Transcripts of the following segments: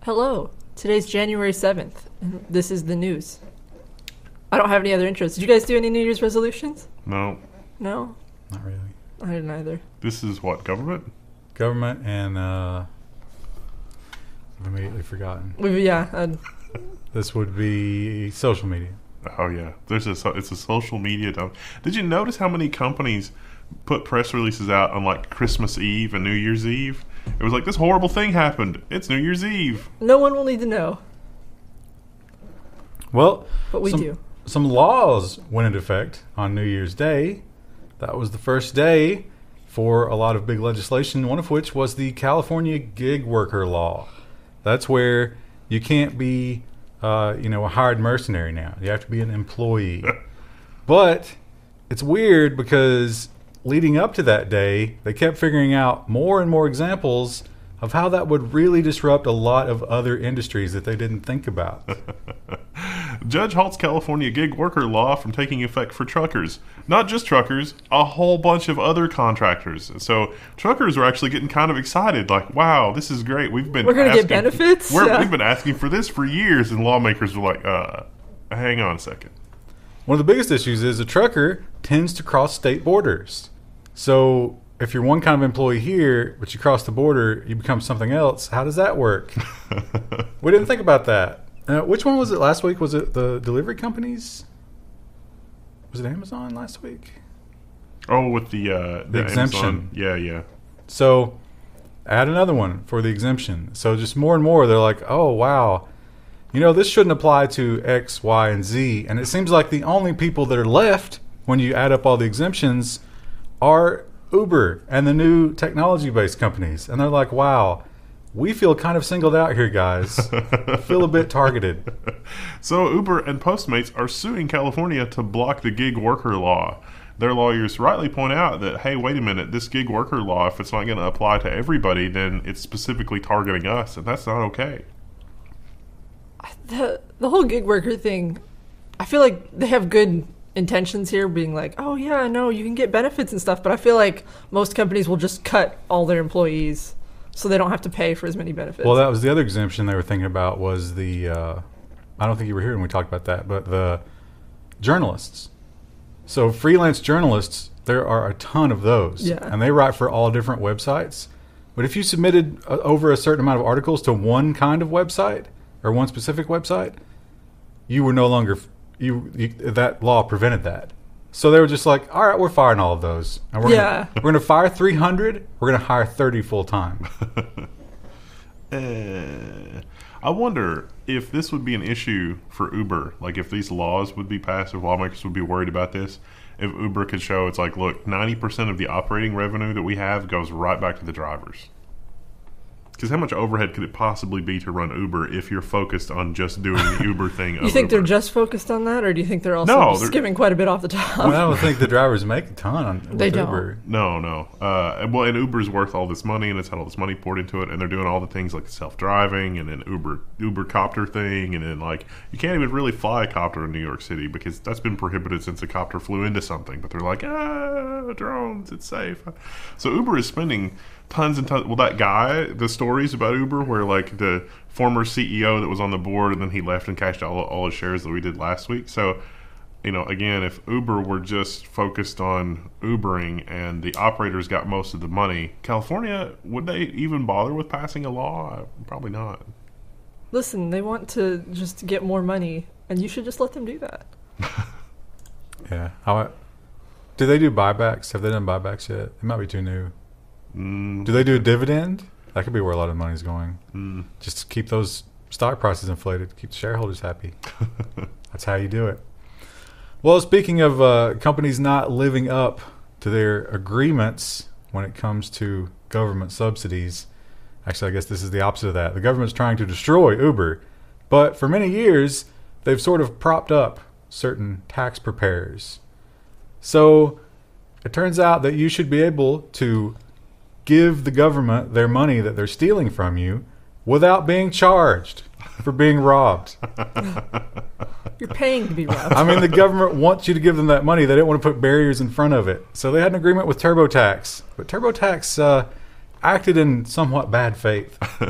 Hello. Today's January 7th, and this is the news. I don't have any other intros. Did you guys do any New Year's resolutions? No. No? Not really. I didn't either. This is what, government? Government and I've immediately forgotten. This would be social media. Oh, yeah. It's a social media dump. Did you notice how many companies put press releases out on, like, Christmas Eve and New Year's Eve? It was like, this horrible thing happened. It's New Year's Eve. No one will need to know. Well, but we do. Some laws went into effect on New Year's Day. That was the first day for a lot of big legislation, one of which was the California gig worker law. That's where you can't be, a hired mercenary now. You have to be an employee. But it's weird because leading up to that day, they kept figuring out more and more examples of how that would really disrupt a lot of other industries that they didn't think about. Judge halts California gig worker law from taking effect for truckers. Not just truckers, a whole bunch of other contractors. So truckers were actually getting kind of excited, like, wow, this is great. We're going to get benefits? We've been asking for this for years, and lawmakers were like, hang on a second. One of the biggest issues is a trucker tends to cross state borders. So if you're one kind of employee here, but you cross the border, you become something else. How does that work? We didn't think about that. Which one was it last week? Was it the delivery companies? Was it Amazon last week? Oh, with the exemption. Amazon. Yeah. So add another one for the exemption. So just more and more, they're like, oh, wow. This shouldn't apply to X, Y, and Z. And it seems like the only people that are left when you add up all the exemptions are Uber and the new technology-based companies. And they're like, wow, we feel kind of singled out here, guys. Feel a bit targeted. So Uber and Postmates are suing California to block the gig worker law. Their lawyers rightly point out that, hey, wait a minute, this gig worker law, if it's not going to apply to everybody, then it's specifically targeting us, and that's not okay. The whole gig worker thing, I feel like they have good intentions here, being like, oh yeah, no, you can get benefits and stuff, but I feel like most companies will just cut all their employees so they don't have to pay for as many benefits. Well, that was the other exemption they were thinking about was the, I don't think you were here when we talked about that, but the journalists. So freelance journalists, there are a ton of those. Yeah. And they write for all different websites. But if you submitted over a certain amount of articles to one kind of website or one specific website, you were no longer... that law prevented that. So they were just like, all right, we're firing all of those. And we're going to fire 300. We're going to hire 30 full time. I wonder if this would be an issue for Uber. Like if these laws would be passed, if lawmakers would be worried about this. If Uber could show it's like, look, 90% of the operating revenue that we have goes right back to the drivers. Because how much overhead could it possibly be to run Uber if you're focused on just doing the Uber thing? You think they're just focused on that, or do you think they're also skimming quite a bit off the top? I don't think the drivers make a ton with Uber. No. Well, and Uber's worth all this money, and it's had all this money poured into it, and they're doing all the things like self-driving, and an Uber copter thing, and then like you can't even really fly a copter in New York City because that's been prohibited since a copter flew into something. But they're like, drones, it's safe. So Uber is spending tons and tons. Well, that guy, the stories about Uber where like the former CEO that was on the board and then he left and cashed all his shares that we did last week. So, again, if Uber were just focused on Ubering and the operators got most of the money, California, would they even bother with passing a law? Probably not. Listen, they want to just get more money, and you should just let them do that. Yeah. Do they do buybacks? Have they done buybacks yet? It might be too new. Do they do a dividend? That could be where a lot of money's going. Just to keep those stock prices inflated, keep the shareholders happy. That's how you do it. Well, speaking of companies not living up to their agreements when it comes to government subsidies, actually, I guess this is the opposite of that. The government's trying to destroy Uber, but for many years, they've sort of propped up certain tax preparers. So it turns out that you should be able to give the government their money that they're stealing from you without being charged for being robbed. You're paying to be robbed. I mean, the government wants you to give them that money. They didn't want to put barriers in front of it. So they had an agreement with TurboTax. But TurboTax acted in somewhat bad faith.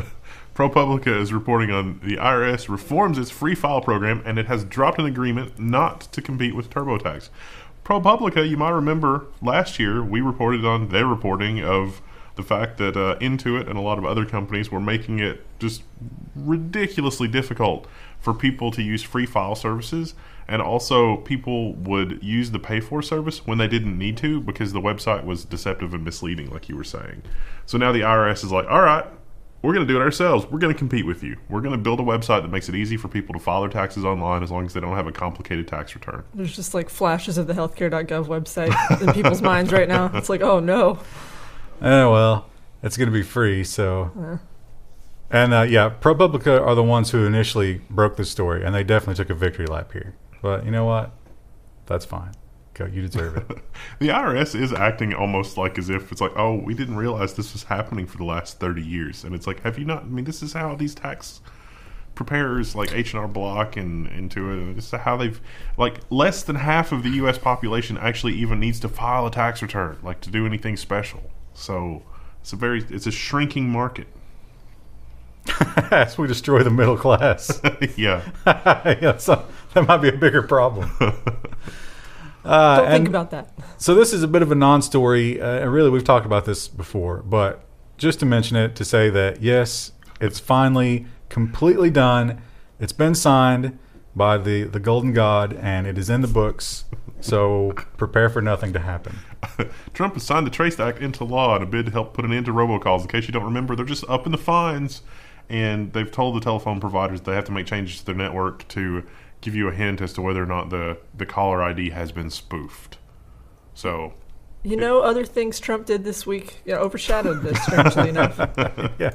ProPublica is reporting on the IRS reforms its free file program, and it has dropped an agreement not to compete with TurboTax. ProPublica, you might remember last year we reported on their reporting of the fact that Intuit and a lot of other companies were making it just ridiculously difficult for people to use free file services, and also people would use the pay-for service when they didn't need to because the website was deceptive and misleading, like you were saying. So now the IRS is like, all right, we're going to do it ourselves. We're going to compete with you. We're going to build a website that makes it easy for people to file their taxes online as long as they don't have a complicated tax return. There's just like flashes of the healthcare.gov website in people's minds right now. It's like, oh no. Well, it's going to be free, so... And ProPublica are the ones who initially broke the story, and they definitely took a victory lap here. But you know what? That's fine. Go, you deserve it. The IRS is acting almost like as if it's like, oh, we didn't realize this was happening for the last 30 years. And it's like, have you not? I mean, this is how these tax preparers like H&R Block and Intuit, and this is how they've, like, less than half of the U.S. population actually even needs to file a tax return, like to do anything special. So it's a shrinking market. As we destroy the middle class. Yeah. So that might be a bigger problem. Don't think about that. So this is a bit of a non-story. And really, we've talked about this before. But just to mention it, to say that, yes, it's finally completely done. It's been signed by the Golden God, and it is in the books. So prepare for nothing to happen. Trump has signed the TRACE Act into law in a bid to help put an end to robocalls. In case you don't remember, they're just upping the fines. And they've told the telephone providers they have to make changes to their network to give you a hint as to whether or not the caller ID has been spoofed. So, other things Trump did this week overshadowed this, strangely enough. Yeah.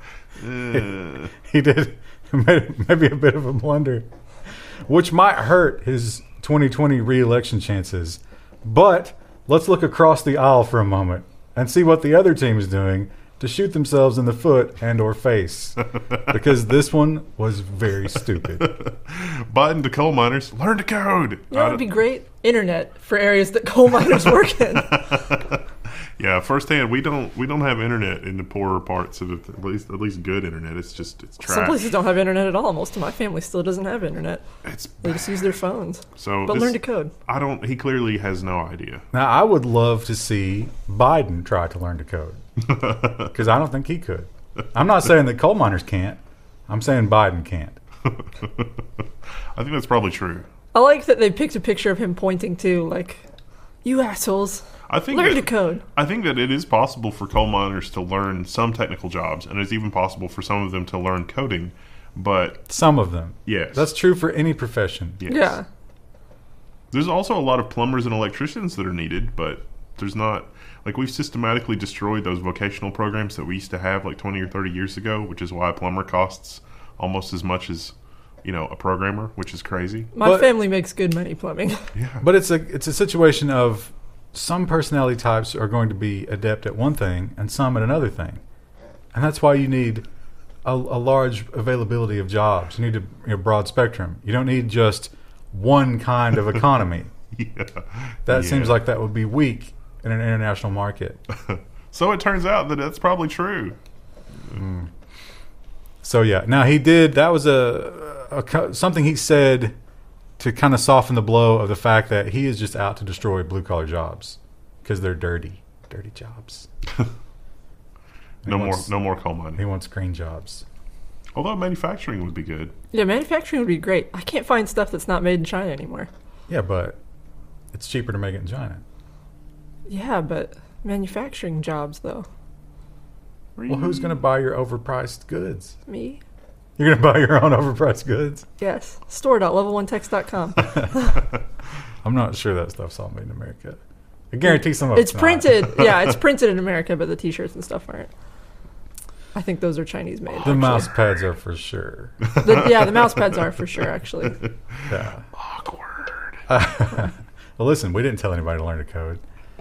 He did maybe a bit of a blunder, which might hurt his 2020 re-election chances. But let's look across the aisle for a moment and see what the other team is doing to shoot themselves in the foot and or face, because this one was very stupid. Biden to coal miners, learn to code. You know what would be great? Internet for areas that coal miners work in. Yeah, firsthand, we don't have internet in the poorer parts of it. At least good internet. It's trash. Some places don't have internet at all. Most of my family still doesn't have internet. They just use their phones. But learn to code. He clearly has no idea. Now, I would love to see Biden try to learn to code, because I don't think he could. I'm not saying that coal miners can't. I'm saying Biden can't. I think that's probably true. I like that they picked a picture of him pointing to, like, you assholes. Learn to code. I think that it is possible for coal miners to learn some technical jobs, and it's even possible for some of them to learn coding, but... Some of them. Yes. That's true for any profession. Yes. Yeah. There's also a lot of plumbers and electricians that are needed, but there's not... Like, we've systematically destroyed those vocational programs that we used to have like 20 or 30 years ago, which is why a plumber costs almost as much as, a programmer, which is crazy. My family makes good money plumbing. Yeah. But it's a situation of... Some personality types are going to be adept at one thing and some at another thing. And that's why you need a large availability of jobs. You need a broad spectrum. You don't need just one kind of economy. That seems like that would be weak in an international market. So it turns out that that's probably true. So yeah, now he did, that was something he said to kind of soften the blow of the fact that he is just out to destroy blue-collar jobs because they're dirty jobs. No more coal mining. He wants green jobs. Although manufacturing would be good. Yeah, manufacturing would be great. I can't find stuff that's not made in China anymore. Yeah, but it's cheaper to make it in China. Yeah, but manufacturing jobs, though. Well, who's going to buy your overpriced goods? Me. You're going to buy your own overpriced goods? Yes. Store.level1text.com. I'm not sure that stuff's all made in America. I guarantee some of it's printed. Yeah, it's printed in America, but the T-shirts and stuff aren't. I think those are Chinese made. The mouse pads are for sure. The mouse pads are for sure, actually. Yeah. Awkward. Well, listen, we didn't tell anybody to learn to code.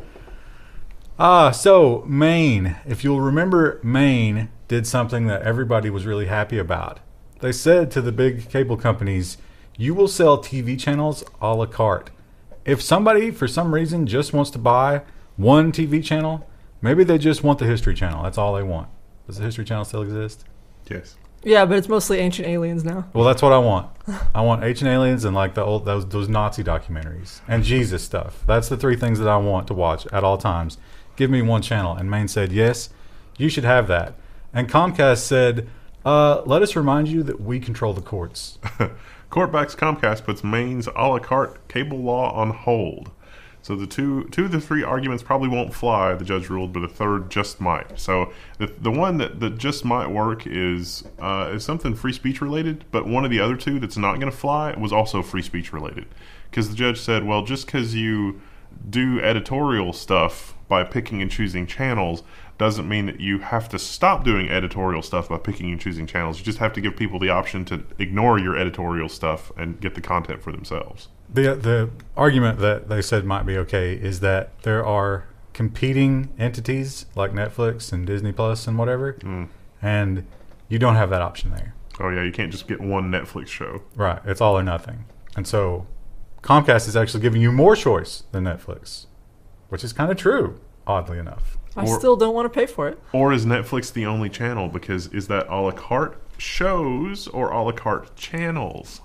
So Maine. If you'll remember, Maine did something that everybody was really happy about. They said to the big cable companies, you will sell TV channels a la carte. If somebody, for some reason, just wants to buy one TV channel, maybe they just want the History Channel. That's all they want. Does the History Channel still exist? Yes. Yeah, but it's mostly Ancient Aliens now. Well, that's what I want. I want Ancient Aliens and like the old those Nazi documentaries and Jesus stuff. That's the three things that I want to watch at all times. Give me one channel. And Maine said, yes, you should have that. And Comcast said, let us remind you that we control the courts. Court backs Comcast puts Maine's a la carte cable law on hold. So the two of the three arguments probably won't fly, the judge ruled, but the third just might. So the one that just might work is something free speech related, but one of the other two that's not going to fly was also free speech related. Because the judge said, well, just because you do editorial stuff by picking and choosing channels doesn't mean that you have to stop doing editorial stuff by picking and choosing channels. You just have to give people the option to ignore your editorial stuff and get the content for themselves. The argument that they said might be okay is that there are competing entities like Netflix and Disney Plus and whatever, and you don't have that option there. Oh, yeah, you can't just get one Netflix show. Right. It's all or nothing. And so Comcast is actually giving you more choice than Netflix, which is kind of true, oddly enough. I still don't want to pay for it. Or is Netflix the only channel? Because is that a la carte shows or a la carte channels?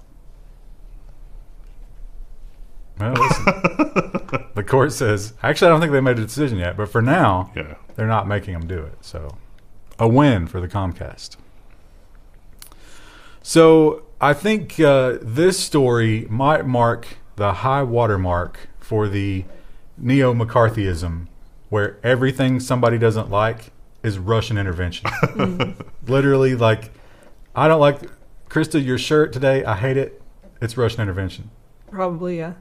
Well, listen. The court says, actually, I don't think they made a decision yet, but for now, Yeah. they're not making them do it. So, a win for the Comcast. So, I think this story might mark the high watermark for the neo-McCarthyism, where everything somebody doesn't like is Russian intervention. Literally, like, I don't like, Krista, your shirt today, I hate it. It's Russian intervention. Probably, yeah.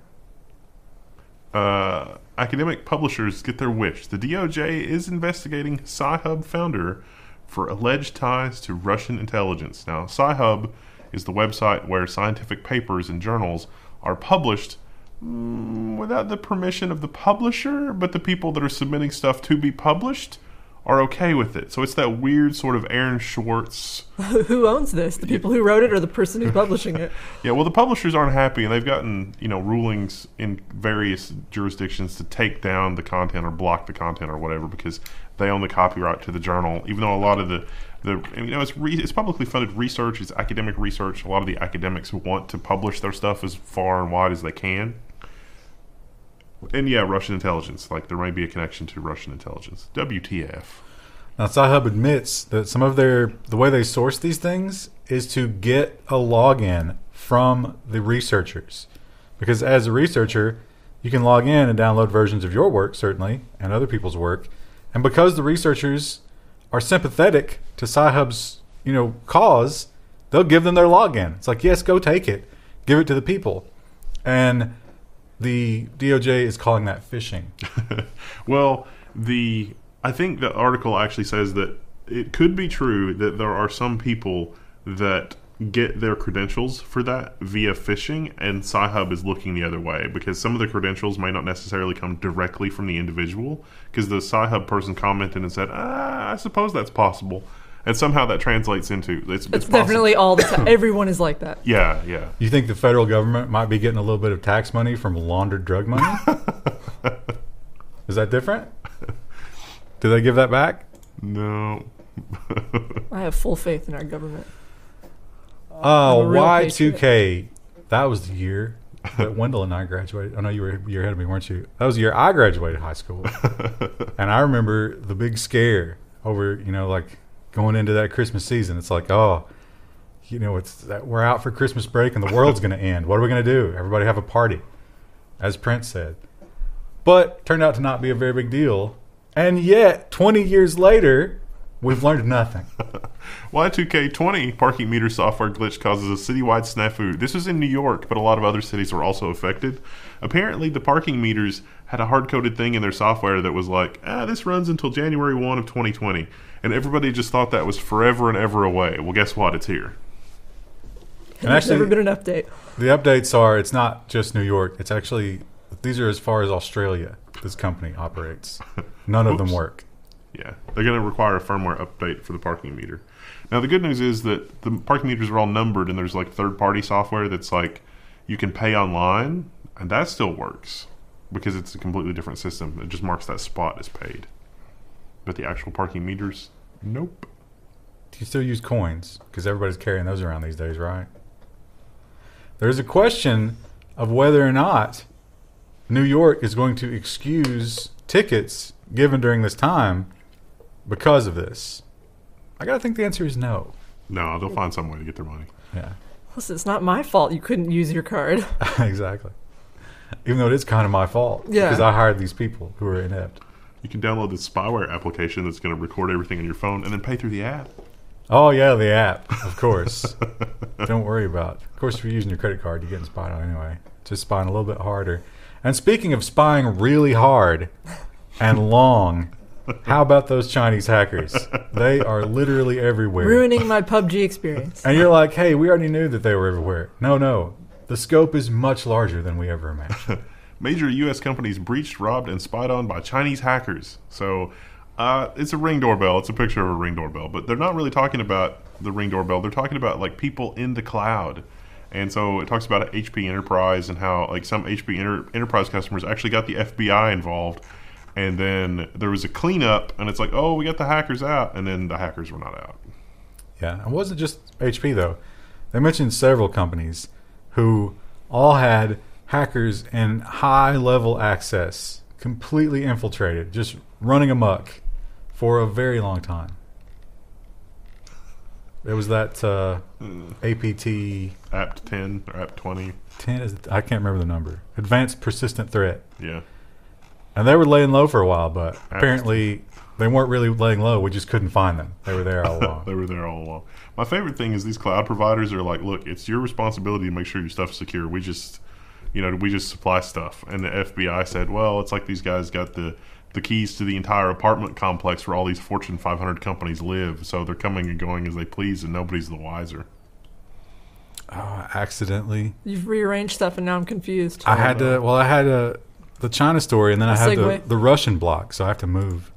Academic publishers get their wish. The DOJ is investigating Sci-Hub founder for alleged ties to Russian intelligence. Now, Sci-Hub is the website where scientific papers and journals are published without the permission of the publisher, but the people that are submitting stuff to be published are okay with it. So it's that weird sort of Aaron Schwartz. Who owns this? The people who wrote it or the person who's publishing it? Yeah, well, the publishers aren't happy, and they've gotten rulings in various jurisdictions to take down the content or block the content or whatever because they own the copyright to the journal. Even though a lot of it's publicly funded research, it's academic research. A lot of the academics want to publish their stuff as far and wide as they can. And yeah, Russian intelligence. Like, there may be a connection to Russian intelligence. WTF. Now, Sci-Hub admits that some of the way they source these things is to get a login from the researchers. Because as a researcher, you can log in and download versions of your work, certainly, and other people's work. And because the researchers are sympathetic to Sci-Hub's, cause, they'll give them their login. It's like, yes, go take it. Give it to the people. And the DOJ is calling that phishing. Well, I think the article actually says that it could be true that there are some people that get their credentials for that via phishing, and Sci-Hub is looking the other way because some of the credentials may not necessarily come directly from the individual, because the Sci-Hub person commented and said, I suppose that's possible. And somehow that translates into it's definitely all the time. Everyone is like that. Yeah. You think the federal government might be getting a little bit of tax money from laundered drug money? Is that different? Do they give that back? No. I have full faith in our government. Oh, Y2K. That was the year that Wendell and I graduated. I know you were a year ahead of me, weren't you? That was the year I graduated high school. And I remember the big scare over, like going into that Christmas season. It's like, we're out for Christmas break and the world's going to end. What are we going to do? Everybody have a party, as Prince said. But turned out to not be a very big deal. And yet, 20 years later, we've learned nothing. Y2K20 parking meter software glitch causes a citywide snafu. This was in New York, but a lot of other cities were also affected. Apparently, the parking meters had a hard-coded thing in their software that was like, this runs until January 1 of 2020. And everybody just thought that was forever and ever away. Well, guess what? It's here. And actually, never been an update. The updates are, it's not just New York. It's actually, these are as far as Australia this company operates. None of them work. Yeah, they're going to require a firmware update for the parking meter. Now, the good news is that the parking meters are all numbered, and there's like third-party software that's like you can pay online, and that still works because it's a completely different system. It just marks that spot as paid. But the actual parking meters, nope. you still use coins? Because everybody's carrying those around these days, right? There's a question of whether or not New York is going to excuse tickets given during this time because of this. I gotta think the answer is no. No, they'll find some way to get their money. Yeah, Listen, it's not my fault you couldn't use your card. exactly. Even though it is kind of my fault. Yeah. Because I hired these people who are inept. You can download this spyware application that's going to record everything on your phone and then pay through the app. Oh, yeah, the app, of course. Don't worry about it. Of course, if you're using your credit card, you're getting spied on anyway. Just spying a little bit harder. And speaking of spying really hard and long, how about those Chinese hackers? They are literally everywhere. Ruining my PUBG experience. And you're like, hey, we already knew that they were everywhere. No. The scope is much larger than we ever imagined. Major U.S. companies breached, robbed, and spied on by Chinese hackers. So it's a Ring doorbell. It's a picture of a Ring doorbell. But they're not really talking about the Ring doorbell. They're talking about like people in the cloud. And so it talks about HP Enterprise and how like some HP Enterprise customers actually got the FBI involved. And then there was a cleanup, and it's like, oh, we got the hackers out. And then the hackers were not out. Yeah, it wasn't just HP, though. They mentioned several companies who all had hackers in high-level access, completely infiltrated, just running amok for a very long time. There was that APT... Apt 10 or Apt 20. 10 is, I can't remember the number. Advanced Persistent Threat. Yeah. And they were laying low for a while, but apparently they weren't really laying low. We just couldn't find them. They were there all along. They were there all along. My favorite thing is these cloud providers are like, look, it's your responsibility to make sure your stuff's secure. We just supply stuff. And the FBI said, well, it's like these guys got the keys to the entire apartment complex where all these Fortune 500 companies live. So they're coming and going as they please, and nobody's the wiser. Accidentally. You've rearranged stuff, and now I'm confused. I had the China story, and then I had the Russian block, so I have to move.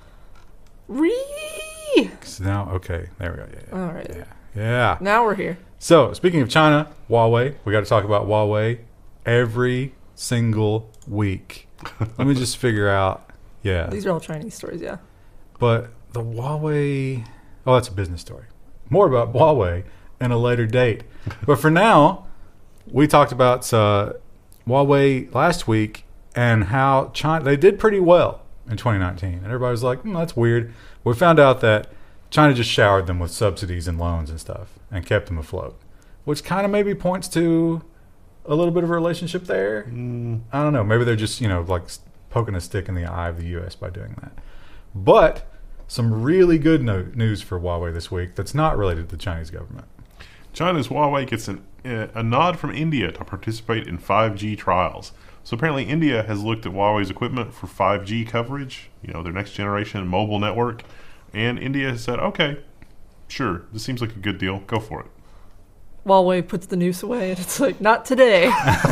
So now, okay, there we go. Yeah. All right. Yeah. Now we're here. So, speaking of China, Huawei, we got to talk about Huawei every single week. Let me just figure out. Yeah. These are all Chinese stories, yeah. But the Huawei, that's a business story. More about Huawei in a later date. But for now, we talked about Huawei last week and how China, they did pretty well in 2019. And everybody was like, that's weird. We found out that China just showered them with subsidies and loans and stuff and kept them afloat, which kind of maybe points to a little bit of a relationship there. I don't know. Maybe they're just, like poking a stick in the eye of the U.S. by doing that. But some really good news for Huawei this week that's not related to the Chinese government. China's Huawei gets a nod from India to participate in 5G trials. So apparently India has looked at Huawei's equipment for 5G coverage, their next generation mobile network. And India has said, okay, sure, this seems like a good deal. Go for it. Huawei puts the noose away, and it's like, not today.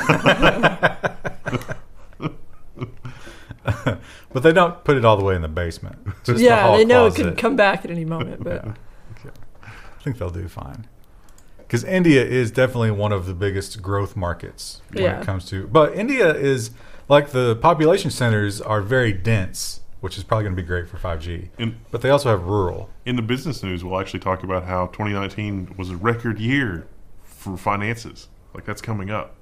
But they don't put it all the way in the basement. Just the yeah, hall they know closet. it could come back at any moment. But Yeah. I think they'll do fine. Because India is definitely one of the biggest growth markets when it comes to... But India is, like, the population centers are very dense, which is probably going to be great for 5G. But they also have rural. In the business news, we'll actually talk about how 2019 was a record year for finances. Like, that's coming up.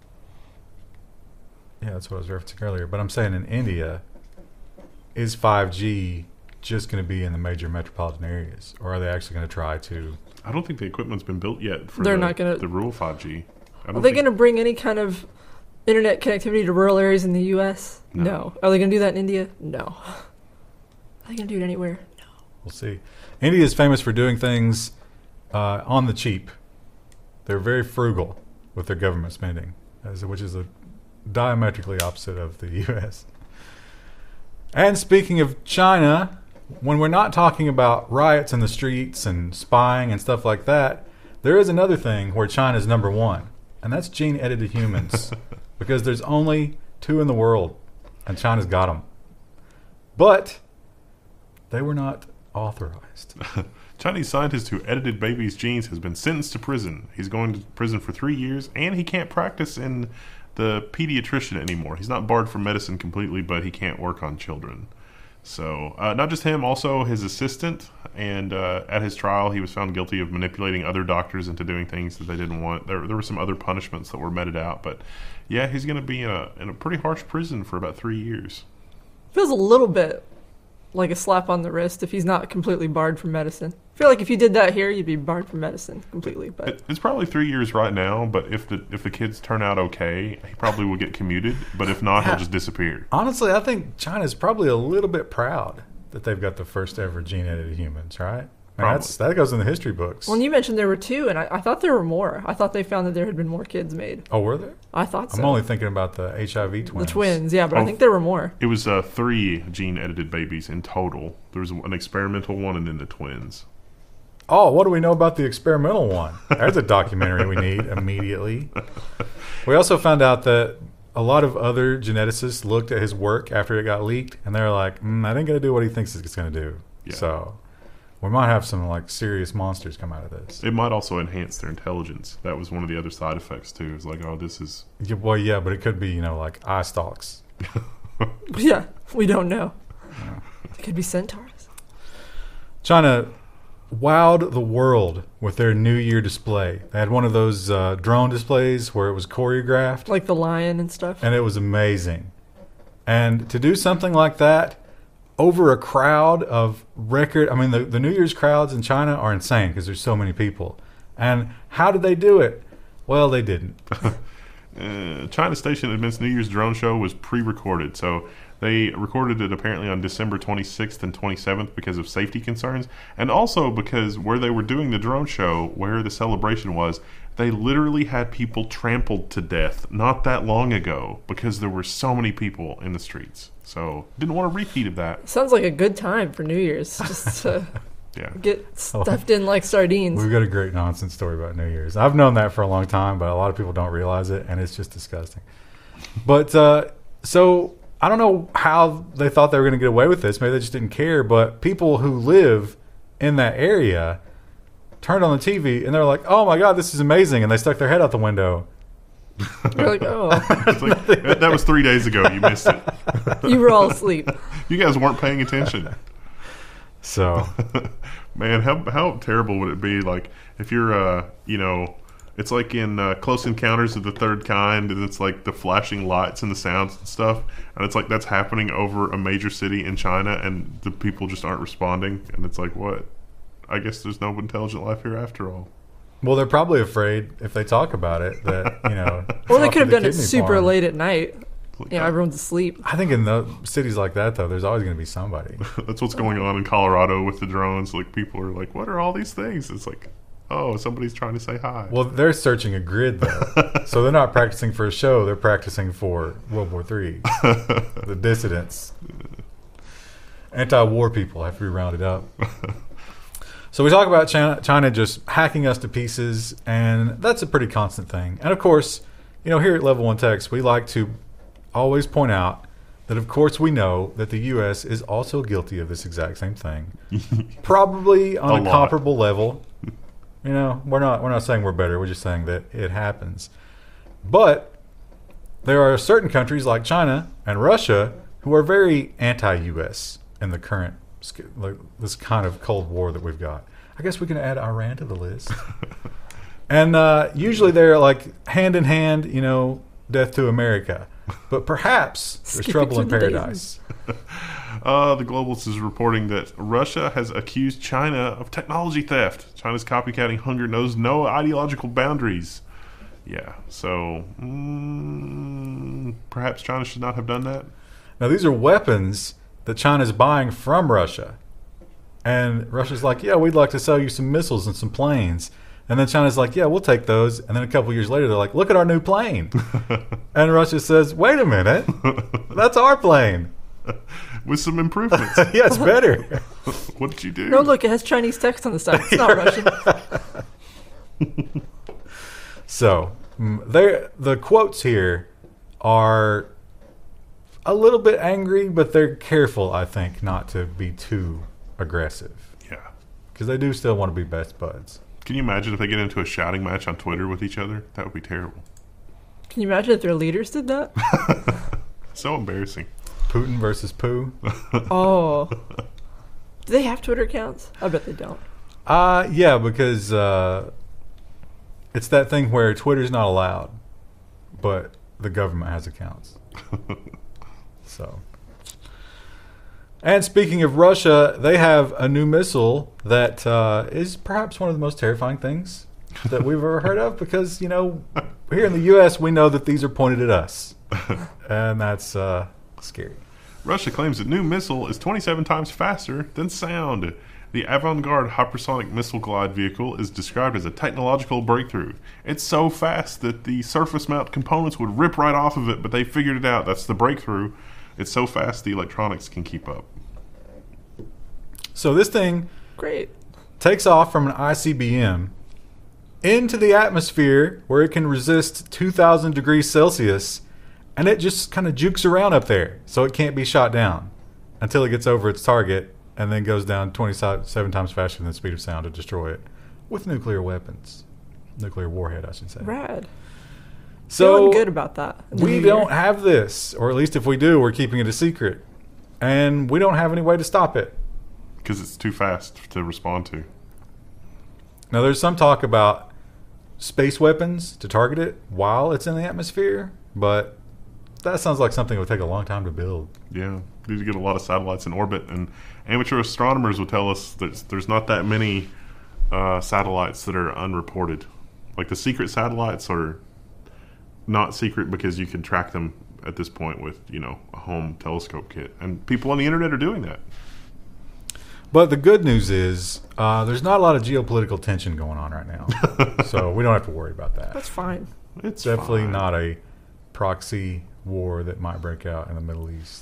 Yeah, that's what I was referencing earlier. But I'm saying in India, is 5G just going to be in the major metropolitan areas? Or are they actually going to try to... I don't think the equipment's been built yet for They're the, not gonna, the rural 5G. Are they going to bring any kind of internet connectivity to rural areas in the U.S.? No. Are they going to do that in India? No. Are they going to do it anywhere? No. We'll see. India is famous for doing things on the cheap. They're very frugal with their government spending, which is a diametrically opposite of the U.S. And speaking of China, when we're not talking about riots in the streets and spying and stuff like that, there is another thing where China's number one, and that's gene-edited humans. Because there's only 2 in the world, and China's got them. But they were not authorized. Chinese scientist who edited babies' genes has been sentenced to prison. He's going to prison for 3 years, and he can't practice in the pediatrician anymore. He's not barred from medicine completely, but he can't work on children. So, not just him, also his assistant. And at his trial, he was found guilty of manipulating other doctors into doing things that they didn't want. There were some other punishments that were meted out. But, yeah, he's going to be in a pretty harsh prison for about 3 years. Feels a little bit like a slap on the wrist if he's not completely barred from medicine. I feel like if you did that here, you'd be barred from medicine completely. But It's probably 3 years right now, but if the kids turn out okay, he probably will get commuted. But if not, he'll just disappear. Honestly, I think China's probably a little bit proud that they've got the first ever gene-edited humans, right? And that goes in the history books. when you mentioned there were two, and I thought there were more. I thought they found that there had been more kids made. Oh, were there? I thought so. I'm only thinking about the HIV twins. The twins, yeah, but I think there were more. It was 3 gene-edited babies in total. There was an experimental one and then the twins. Oh, what do we know about the experimental one? There's a documentary we need immediately. We also found out that a lot of other geneticists looked at his work after it got leaked, and they're like, I ain't going to do what he thinks it's going to do. Yeah. So we might have some like serious monsters come out of this. It might also enhance their intelligence. That was one of the other side effects, too. It's like, oh, this is... Yeah, well, yeah, but it could be, like eye stalks. Yeah, we don't know. It could be centaurs. China wowed the world with their New Year display. They had one of those drone displays where it was choreographed. Like the lion and stuff. And it was amazing. And to do something like that over a crowd of record... I mean, the New Year's crowds in China are insane because there's so many people. And how did they do it? Well, they didn't. China Station admits New Year's drone show was pre-recorded. So they recorded it apparently on December 26th and 27th because of safety concerns. And also because where they were doing the drone show, where the celebration was, they literally had people trampled to death not that long ago because there were so many people in the streets. So didn't want a repeat of that. Sounds like a good time for New Year's. Just to Yeah. get stuffed in like sardines. We've got a great nonsense story about New Year's. I've known that for a long time, but a lot of people don't realize it, and it's just disgusting. But so I don't know how they thought they were going to get away with this. Maybe they just didn't care. But people who live in that area turned on the TV, and they're like, oh, my God, this is amazing. And they stuck their head out the window. You're like, oh, It's like, that was 3 days ago. You missed it. you were all asleep. You guys weren't paying attention. So, Man, how terrible would it be? Like if you're, it's like in Close Encounters of the Third Kind, and it's like the flashing lights and the sounds and stuff, and it's like that's happening over a major city in China, and the people just aren't responding, and it's like, what? I guess there's no intelligent life here after all. well, they're probably afraid if they talk about it that, Or they it's could have off to done the it kidney super farm. late at night. Like, Everyone's asleep. I think in the cities like that, though, there's always going to be somebody. That's what's going on in Colorado with the drones. Like people are like, what are all these things? It's like, oh, somebody's trying to say hi. Well, they're searching a grid, though. So they're not practicing for a show. They're practicing for World War III. The dissidents. Anti-war people have to be rounded up. So we talk about China just hacking us to pieces, and that's a pretty constant thing. And, of course, here at Level 1 Techs, we like to always point out that, of course, we know that the U.S. is also guilty of this exact same thing. Probably on A a lot. comparable level. We're not saying we're better. We're just saying that it happens. But there are certain countries like China and Russia who are very anti-U.S. in the current this kind of Cold War that we've got. I guess we can add Iran to the list. And usually they're like hand in hand, death to America. But perhaps there's Skipping trouble in through the paradise. The Globalist is reporting that Russia has accused China of technology theft. China's copycatting hunger knows no ideological boundaries. Yeah, so perhaps China should not have done that. Now, these are weapons that China's buying from Russia. And Russia's like, yeah, we'd like to sell you some missiles and some planes. And then China's like, yeah, we'll take those. And then a couple years later, they're like, look at our new plane. And Russia says, wait a minute. That's our plane. With some improvements. Yeah, it's better. What did you do? No, look, it has Chinese text on the side. It's not Russian. So, the quotes here are a little bit angry, but they're careful, I think, not to be too aggressive. Yeah. Because they do still want to be best buds. Can you imagine if they get into a shouting match on Twitter with each other? That would be terrible. Can you imagine if their leaders did that? So embarrassing. Putin versus Pooh. Oh. Do they have Twitter accounts? I bet they don't. Yeah, because it's that thing where Twitter's not allowed, but the government has accounts. So. And speaking of Russia, they have a new missile that is perhaps one of the most terrifying things that we've ever heard of, because, you know, here in the U.S., we know that these are pointed at us. And that's scary. Russia claims the new missile is 27 times faster than sound. The Avangard hypersonic missile glide vehicle is described as a technological breakthrough. It's so fast that the surface mount components would rip right off of it, but they figured it out. That's the breakthrough. It's so fast the electronics can keep up. So this thing Great. takes off from an ICBM into the atmosphere where it can resist 2,000 degrees Celsius, and it just kind of jukes around up there, so it can't be shot down until it gets over its target, and then goes down 27 times faster than the speed of sound to destroy it with nuclear weapons. Nuclear warhead, I should say. Rad. So Feeling good about that. in the we new don't year. have this, or at least if we do, we're keeping it a secret. And we don't have any way to stop it. Because it's too fast to respond to. Now, there's some talk about space weapons to target it while it's in the atmosphere, but that sounds like something that would take a long time to build. Yeah, you need to get a lot of satellites in orbit, and amateur astronomers will tell us that there's not that many satellites that are unreported. Like the secret satellites are not secret because you can track them at this point with, you know, a home telescope kit, and people on the internet are doing that. But the good news is there's not a lot of geopolitical tension going on right now, so we don't have to worry about that. That's fine. It's Definitely fine. not a proxy war that might break out in the Middle East.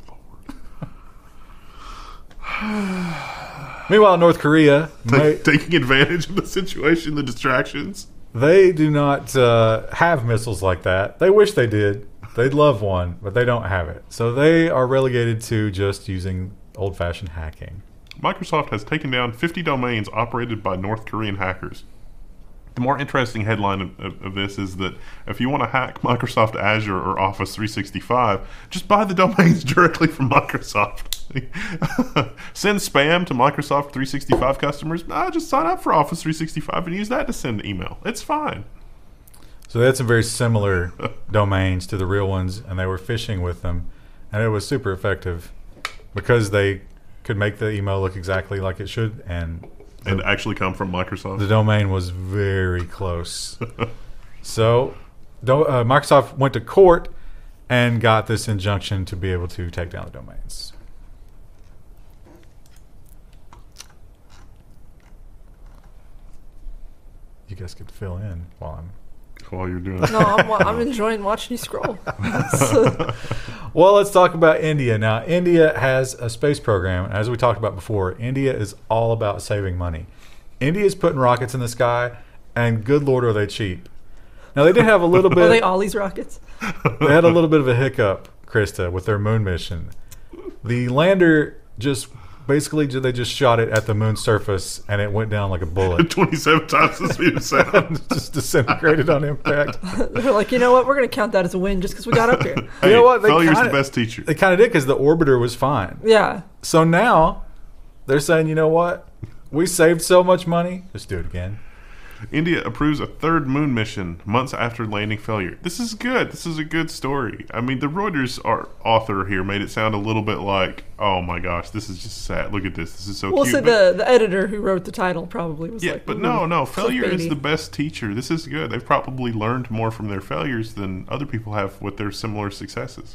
Meanwhile, North Korea, Taking advantage of the situation, the distractions. they do not have missiles like that. They wish they did. They'd love one, but they don't have it. So they are relegated to just using old-fashioned hacking. Microsoft has taken down 50 domains operated by North Korean hackers. The more interesting headline of this is that if you want to hack Microsoft Azure or Office 365, just buy the domains directly from Microsoft. Send spam to Microsoft 365 customers. Just sign up for Office 365 and use that to send email. It's fine. So they had some very similar domains to the real ones, and they were phishing with them, and it was super effective because they could make the email look exactly like it should, and actually come from Microsoft. the domain was very close. So Microsoft went to court and got this injunction to be able to take down the domains. You guys get to fill in while While you're doing No, I'm enjoying watching you scroll. Well, let's talk about India. Now, India has a space program. As we talked about before, India is all about saving money. India is putting rockets in the sky, and good Lord, are they cheap. Now, they did have a little Are they bit... Ollie's rockets? They had a little bit of a hiccup, Krista, with their moon mission. The lander they just shot it at the moon's surface, and it went down like a bullet. 27 times the speed of sound. Just disintegrated on impact. They're like, you know what? We're going to count that as a win just because we got up here. Hey, You know what? failure's the best teacher. They kind of did because the orbiter was fine. Yeah. So now they're saying, you know what? We saved so much money. Let's do it again. India approves a third moon mission months after landing failure. This is good. This is a good story. I mean, the Reuters author here made it sound a little bit like, oh my gosh, this is just sad. Look at this. This is so We'll cute. say the editor who wrote the title probably was Yeah, like, but ooh, no. Failure is clickbaity. the best teacher. This is good. They've probably learned more from their failures than other people have with their similar successes.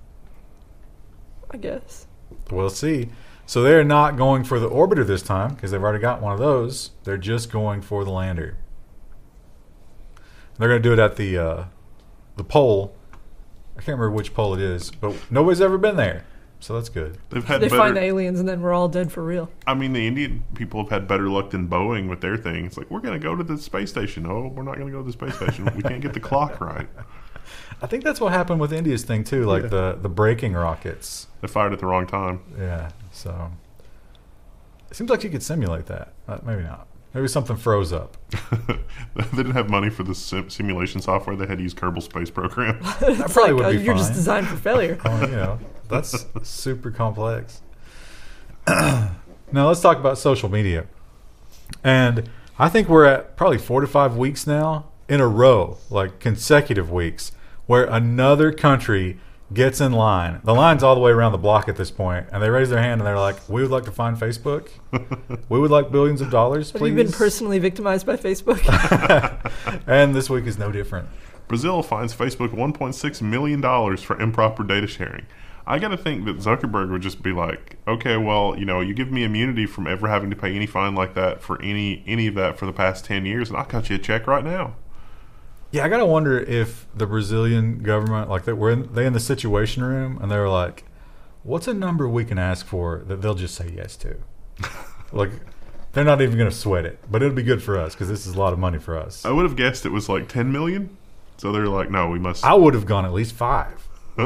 I guess. We'll see. So they're not going for the orbiter this time because they've already got one of those. They're just going for the lander. They're going to do it at the pole. I can't remember which pole it is, but nobody's ever been there, so that's good. They've had They better. find aliens and then we're all dead for real. I mean, the Indian people have had better luck than Boeing with their thing. It's like, we're going to go to the space station. Oh, we're not going to go to the space station. We can't get the clock right. I think that's what happened with India's thing too, like Yeah. the braking rockets. They fired at the wrong time. Yeah, so it seems like you could simulate that. Maybe not. Maybe something froze up. They didn't have money for the simulation software. They had to use Kerbal Space Program. That probably would be You're just fine. designed for failure. Well, you know, That's super complex. Now let's talk about social media. And I think we're at probably 4 to 5 weeks now in a row, like consecutive weeks, where another country gets in line. The line's all the way around the block at this point, and they raise their hand and they're like, "We would like to find Facebook. We would like billions of dollars, please." Have you been personally victimized by Facebook? And this week is no different. Brazil fines Facebook $1.6 million for improper data sharing. I got to think that Zuckerberg would just be like, okay, well, you give me immunity from ever having to pay any fine like that for any of that for the past 10 years, and I'll cut you a check right now. Yeah, I gotta wonder if the Brazilian government, like, they in the Situation Room, and they were like, "What's a number we can ask for that they'll just say yes to?" Like, they're not even gonna sweat it, but it'll be good for us because this is a lot of money for us. I would have guessed it was like 10 million. So they're like, no, we must. I would have gone at least 5.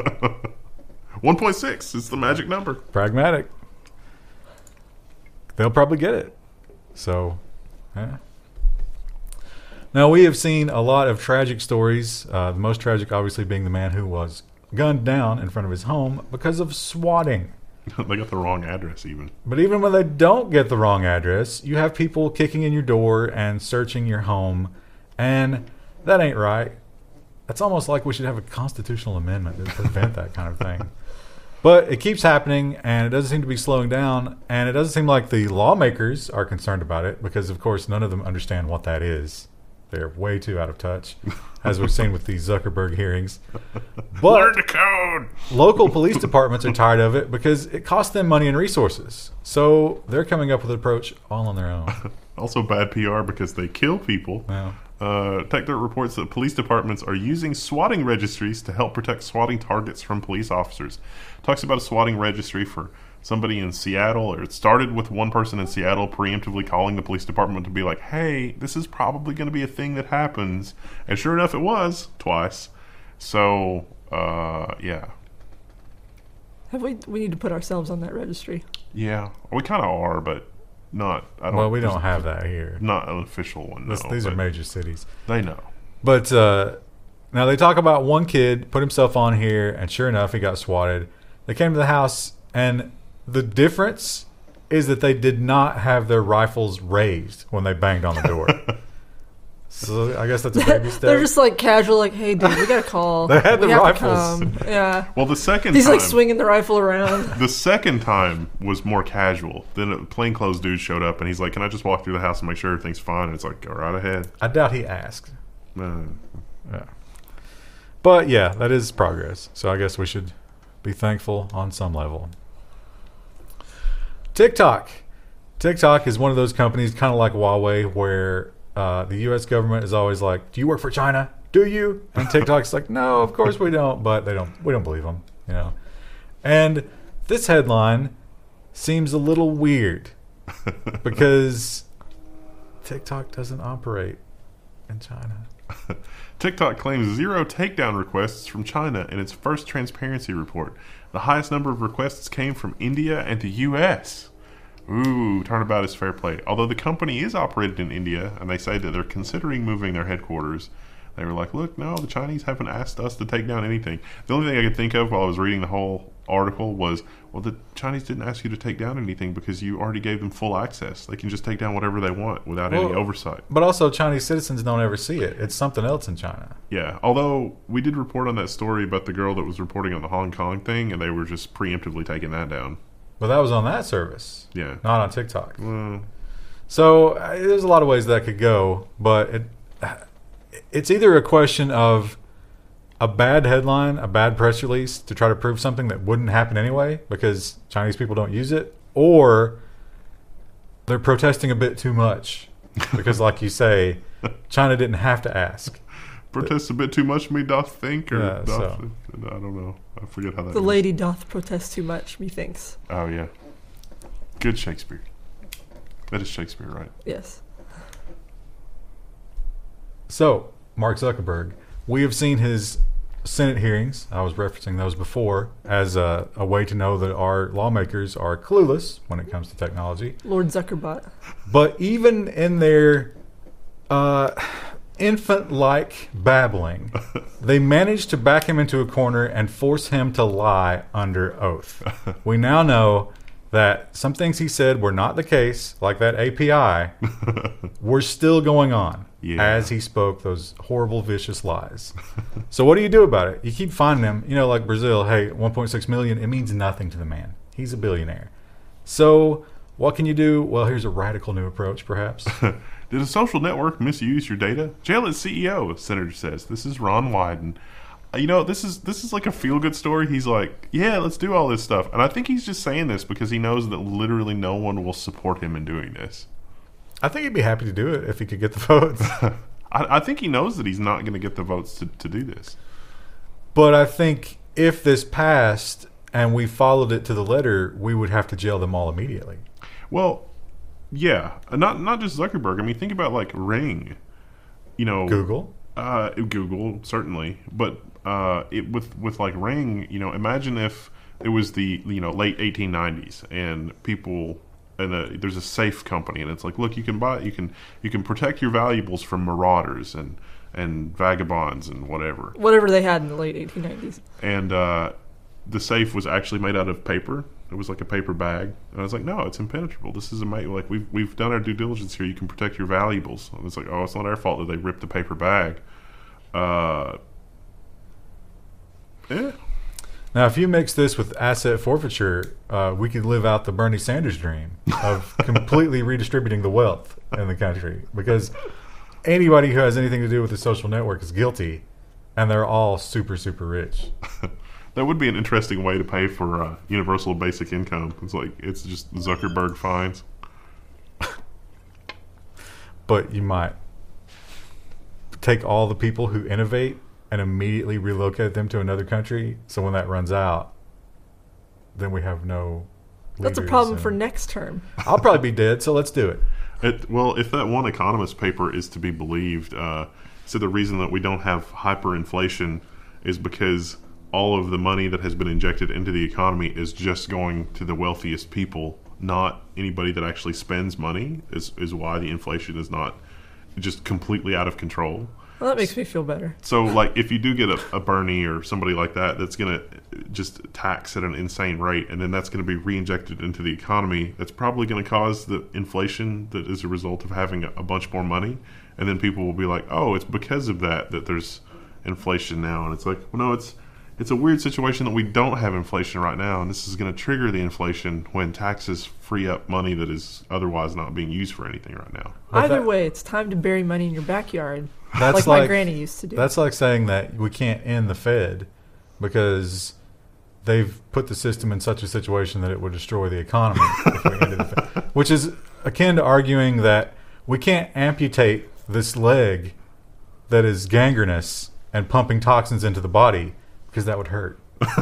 1.6 is the magic number. Pragmatic. They'll probably get it. So, yeah. Now, we have seen a lot of tragic stories. The most tragic, obviously, being the man who was gunned down in front of his home because of swatting. They got the wrong address, even. But even when they don't get the wrong address, you have people kicking in your door and searching your home. And that ain't right. It's almost like we should have a constitutional amendment to prevent that kind of thing. But it keeps happening, and it doesn't seem to be slowing down. And it doesn't seem like the lawmakers are concerned about it because, of course, none of them understand what that is. They're way too out of touch, as we've seen with these Zuckerberg hearings. But learn the code. Local police departments are tired of it because it costs them money and resources. So they're coming up with an approach all on their own. Also bad PR because they kill people. Yeah. TechDirt reports that police departments are using swatting registries to help protect swatting targets from police officers. Talks about a swatting registry for somebody in Seattle, or it started with one person in Seattle preemptively calling the police department to be like, hey, this is probably going to be a thing that happens. And sure enough, it was twice. So, yeah. We need to put ourselves on that registry. Yeah, we kind of are, but not. Well, we don't have that here. Not an official one. No, these are major cities. They know. But now they talk about one kid put himself on here, and sure enough, he got swatted. They came to the house, and the difference is that they did not have their rifles raised when they banged on the door. So I guess that's a baby step. They're just like casual, like, hey, dude, we got a call. They had the We have to rifles. come. Yeah. Well, the second He's time, like swinging the rifle around. the second time was more casual. Then a plainclothes dude showed up, and he's like, can I just walk through the house and make sure everything's fine? And it's like, go right ahead. I doubt he asked. Uh, Yeah. But yeah, that is progress. So I guess we should be thankful on some level. TikTok. TikTok is one of those companies, kind of like Huawei, where the U.S. government is always like, "Do you work for China? Do you?" And TikTok's like, "No, of course we don't." But we don't believe them, you know. And this headline seems a little weird because TikTok doesn't operate in China. TikTok claims 0 takedown requests from China in its first transparency report. The highest number of requests came from India and the U.S. Ooh, turnabout is fair play. Although the company is operated in India, and they say that they're considering moving their headquarters, they were like, look, no, the Chinese haven't asked us to take down anything. The only thing I could think of while I was reading the whole article was, well, the Chinese didn't ask you to take down anything because you already gave them full access. They can just take down whatever they want without any oversight. But also, Chinese citizens don't ever see it. It's something else in China. Yeah, although we did report on that story about the girl that was reporting on the Hong Kong thing, and they were just preemptively taking that down. But that was on that service. Yeah. Not on TikTok. Well, So there's a lot of ways that could go, but it's either a question of a bad headline, a bad press release to try to prove something that wouldn't happen anyway because Chinese people don't use it, or they're protesting a bit too much because, like you say, China didn't have to ask. protests a bit too much, me doth think, or Yeah, doth, so. I don't know. I forget how that The is. lady doth protest too much, methinks. Oh, yeah. Good Shakespeare. That is Shakespeare, right? Yes. So, Mark Zuckerberg, we have seen his Senate hearings. I was referencing those before as a way to know that our lawmakers are clueless when it comes to technology. Lord Zuckerbot. But even in their infant-like babbling, they managed to back him into a corner and force him to lie under oath. We now know that some things he said were not the case, like that API, were still going on as he spoke those horrible, vicious lies. So what do you do about it? You keep finding him, like Brazil, hey, 1.6 million, it means nothing to the man. He's a billionaire. So what can you do? Well, here's a radical new approach, perhaps. Did a social network misuse your data? Jail its CEO, Senator says. This is Ron Wyden. This is like a feel-good story. He's like, yeah, let's do all this stuff. And I think he's just saying this because he knows that literally no one will support him in doing this. I think he'd be happy to do it if he could get the votes. I think he knows that he's not going to get the votes to do this. But I think if this passed and we followed it to the letter, we would have to jail them all immediately. Well, yeah. Not just Zuckerberg. I mean, think about like Ring. Google? Google, certainly. But with like Ring, imagine if it was the late 1890s and people and there's a safe company and it's like, look, you can protect your valuables from marauders and vagabonds and whatever they had in the late 1890s. And the safe was actually made out of paper. It was like a paper bag. And I was like, no, it's impenetrable. This is like we've done our due diligence here. You can protect your valuables. And it's like, oh, it's not our fault that they ripped the paper bag. Yeah. Now, if you mix this with asset forfeiture, we could live out the Bernie Sanders dream of completely redistributing the wealth in the country. Because anybody who has anything to do with the social network is guilty, and they're all super, super rich. That would be an interesting way to pay for universal basic income. It's just Zuckerberg fines. But you might take all the people who innovate and immediately relocate them to another country. So when that runs out, then we have no leaders. That's a problem for next term. I'll probably be dead, so let's do it. Well, if that one economist paper is to be believed, so the reason that we don't have hyperinflation is because all of the money that has been injected into the economy is just going to the wealthiest people, not anybody that actually spends money, is why the inflation is not just completely out of control. Well, that makes me feel better. So, like, if you do get a Bernie or somebody like that, that's going to just tax at an insane rate, and then that's going to be reinjected into the economy, that's probably going to cause the inflation that is a result of having a bunch more money. And then people will be like, oh, it's because of that there's inflation now. And it's like, well, no, it's a weird situation that we don't have inflation right now, and this is going to trigger the inflation when taxes free up money that is otherwise not being used for anything right now. Either way, it's time to bury money in your backyard, that's like my granny used to do. That's like saying that we can't end the Fed because they've put the system in such a situation that it would destroy the economy if we ended the Fed. Which is akin to arguing that we can't amputate this leg that is gangrenous and pumping toxins into the body because that would hurt.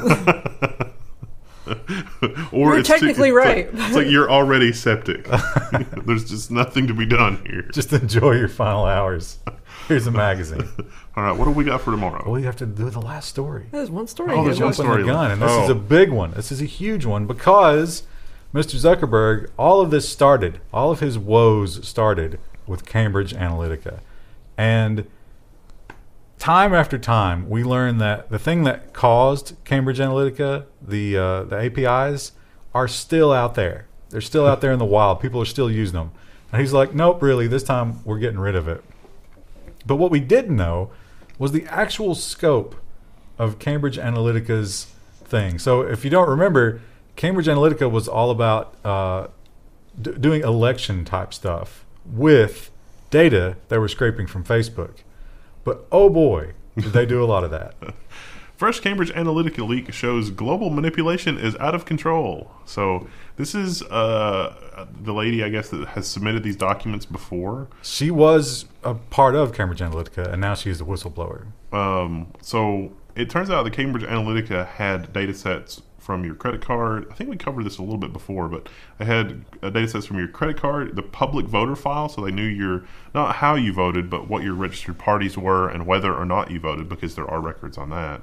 Or you're technically right. It's like you're already septic. There's just nothing to be done here. Just enjoy your final hours. Here's a magazine. All right, what do we got for tomorrow? Well, you have to do the last story. There's one story. Oh, there's one story. The gun, and this is a big one. This is a huge one because Mr. Zuckerberg, all of his woes started with Cambridge Analytica. And time after time, we learn that the thing that caused Cambridge Analytica, the APIs, are still out there. They're still out there in the wild. People are still using them. And he's like, nope, really, this time we're getting rid of it. But what we didn't know was the actual scope of Cambridge Analytica's thing. So if you don't remember, Cambridge Analytica was all about doing election-type stuff with data they were scraping from Facebook. But oh boy, did they do a lot of that. Fresh Cambridge Analytica leak shows global manipulation is out of control. So this is the lady, I guess, that has submitted these documents before. She was a part of Cambridge Analytica, and now she's the whistleblower. So it turns out that Cambridge Analytica had data sets from your credit card. I think we covered this a little bit before, but they had data sets from your credit card, the public voter file, so they knew not how you voted, but what your registered parties were and whether or not you voted, because there are records on that.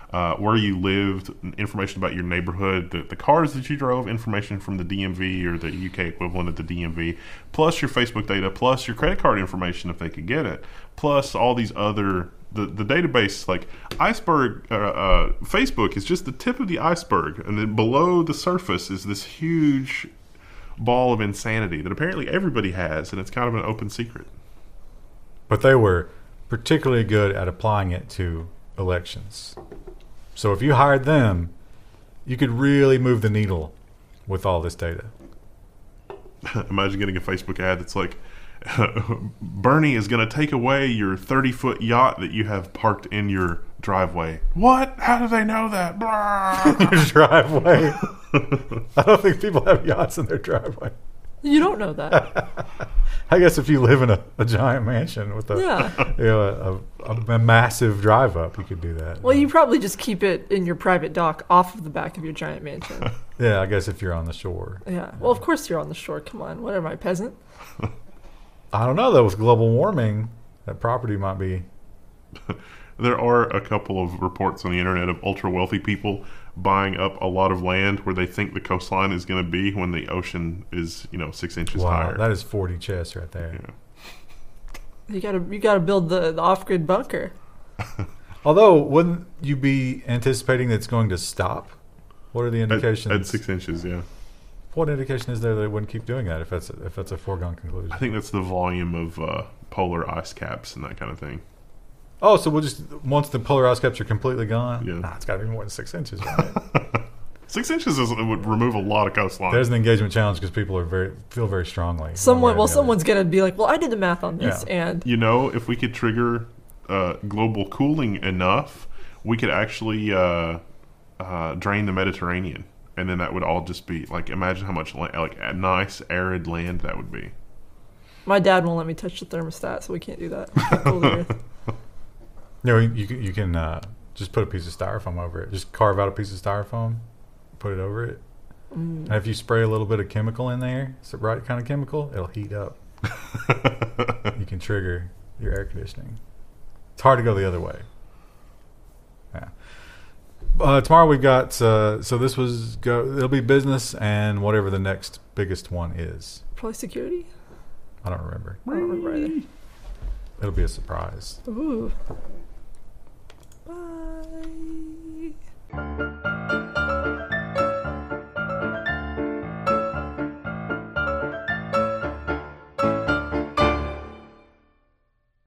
where you lived, information about your neighborhood, the cars that you drove, information from the DMV or the UK equivalent of the DMV, plus your Facebook data, plus your credit card information if they could get it, plus all these other the database. Like iceberg, Facebook is just the tip of the iceberg, and then below the surface is this huge ball of insanity that apparently everybody has, and it's kind of an open secret. But they were particularly good at applying it to elections. So if you hired them, you could really move the needle with all this data. Imagine getting a Facebook ad that's like, Bernie is going to take away your 30-foot yacht that you have parked in your driveway. What? How do they know that? Your driveway. I don't think people have yachts in their driveway. You don't know that. I guess if you live in a giant mansion with a massive drive up, you could do that. Well, you probably just keep it in your private dock off of the back of your giant mansion. Yeah, I guess if you're on the shore. Yeah. Well, of course you're on the shore. Come on. What am I, peasant? I don't know, though. With global warming, that property might be... There are a couple of reports on the internet of ultra-wealthy people buying up a lot of land where they think the coastline is going to be when the ocean is, 6 inches higher. That is 40 chests right there. Yeah. You gotta build the off-grid bunker. Although, wouldn't you be anticipating that it's going to stop? What are the indications? At 6 inches, yeah. What indication is there that it wouldn't keep doing that if that's a foregone conclusion? I think that's the volume of polar ice caps and that kind of thing. Oh, so we'll just, once the polar ice caps are completely gone? Yeah. Nah, it's got to be more than 6 inches, right? 6 inches would remove a lot of coastline. There's an engagement challenge because people are feel very strongly. Someone's going to be like, well, I did the math on this, and... if we could trigger global cooling enough, we could actually drain the Mediterranean. And then that would all just be, imagine how much, nice, arid land that would be. My dad won't let me touch the thermostat, so we can't do that. We can't cool the earth. You can just put a piece of styrofoam over it. Just carve out a piece of styrofoam, put it over it. And if you spray a little bit of chemical in there, it's the right kind of chemical, it'll heat up. You can trigger your air conditioning. It's hard to go the other way. Yeah. Tomorrow we've got, it'll be business and whatever the next biggest one is. Probably security? I don't remember. I don't remember either. It'll be a surprise. Ooh. Bye.